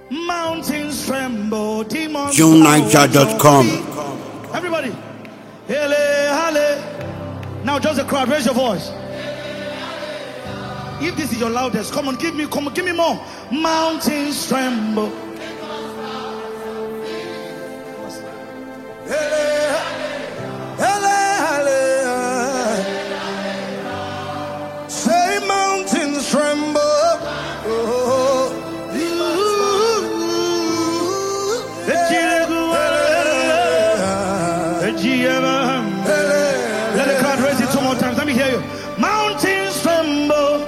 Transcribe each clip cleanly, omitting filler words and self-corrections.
Mountains tremble, demons. JuneNiger.com. Everybody. Hele, hele. Now just the crowd, raise your voice. If this is your loudest, come on, give me more. Mountains tremble. Say mountains tremble. Let the crowd raise it 2 more times. Let me hear you. Mountains tremble.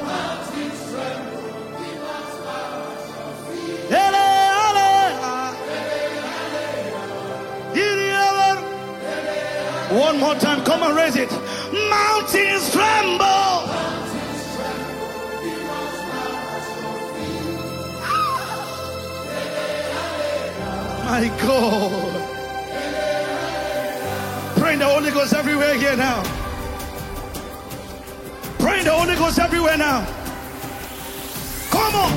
One more time, come and raise it. Mountains tremble. My God. Praying the Holy Ghost everywhere here now. Praying the Holy Ghost everywhere now. Come on.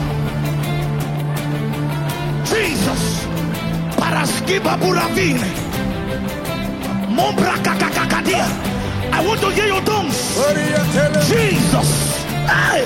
Jesus. Paraskiba buravine. I want to hear your tongues. Jesus. Hey.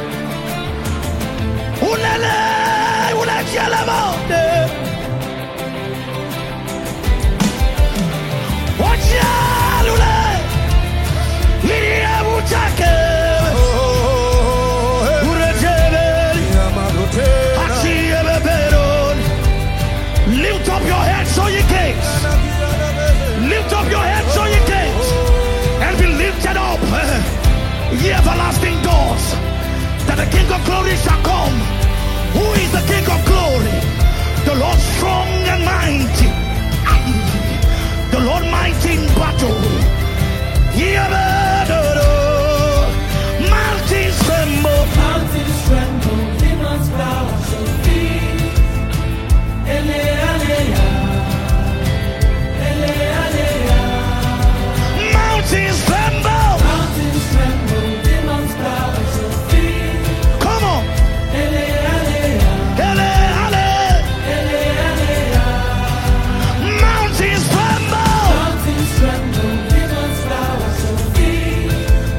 Lift up your head so you gates. Lift up your head so you gates and be lifted up, ye everlasting doors, that the King of glory shall come. Who is the King of glory? The Lord strong and mighty, the Lord mighty in battle. Mountains tremble, mountains tremble, demons bow at your feet. Mountains tremble, demons bow at your feet. Come on. Mountains tremble, demons bow at your feet.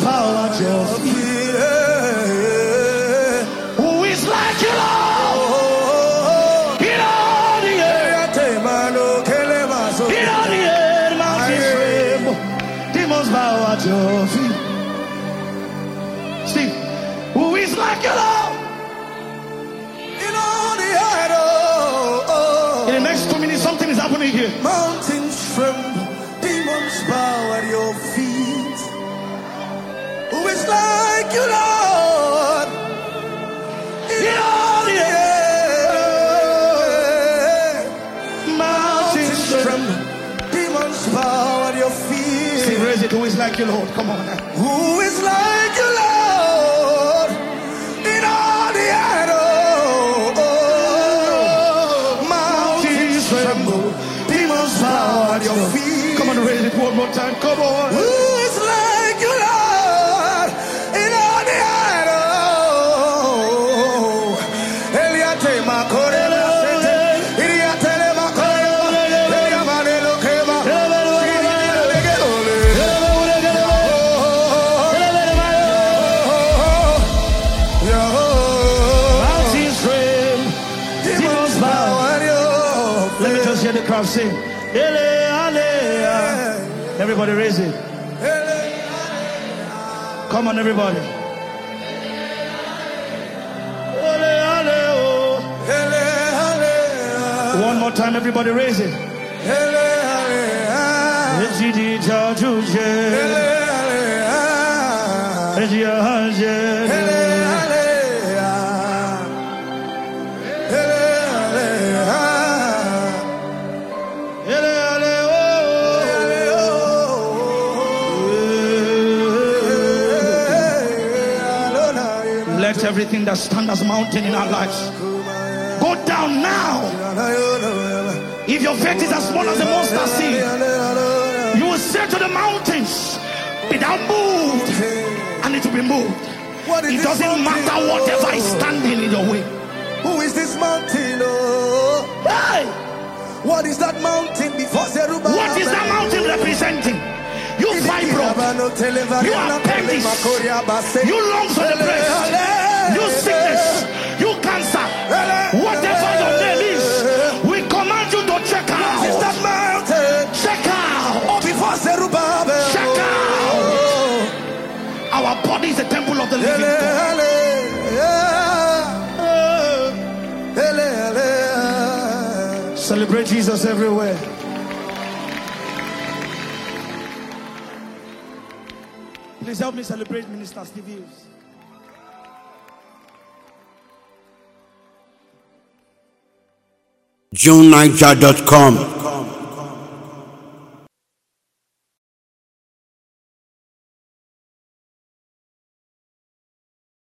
bow at your feet. Who is like you, Lord? In all the earth, in all the earth, mountains tremble, demons bow at your feet. See, who is like you, Lord? In all the earth, In the next 2 minutes, something is happening here. mountains tremble, demons bow at your feet. Who is like you, Lord? In all the earth, mountains tremble. Demons bow at your feet. See, raise it. Who is like you, Lord? Come on now. Who is like you, Lord? In all the earth, mountains tremble, demons bow at your feet. Come on, raise it one more time. Come on. Who is like you, Lord? In all the earth, Eliate Makorela Sete, Iriatele Makorela, Eliamanelo Kema, Mountains tremble, demons bow. Let me just hear the crowd sing. Ele, ale, ah. Everybody raise it. Come on, everybody. Ele, ale, oh. One more time, everybody raise it. Ejidi jajuje, ejiaje. Ele, ale, oh. Let everything that stands as mountain in our lives go down now. If your faith is as small as a mustard seed, you will say to the mountains, be thou moved, and it will be moved. It doesn't matter whatever is standing in your way. Who is this mountain? Oh, Hey, what is that mountain before Zerubbabel? what is that mountain representing? You fibroid, you appendix, you lungs on the breast, you sickness, you cancer, whatever your name is, we command you to check out. What is that mountain? Check out. Oh, before Zerubbabel. Check out. Our body is the temple of the living God. Celebrate Jesus everywhere. Please help me celebrate Minister Steve Hughes. JohnNiger.com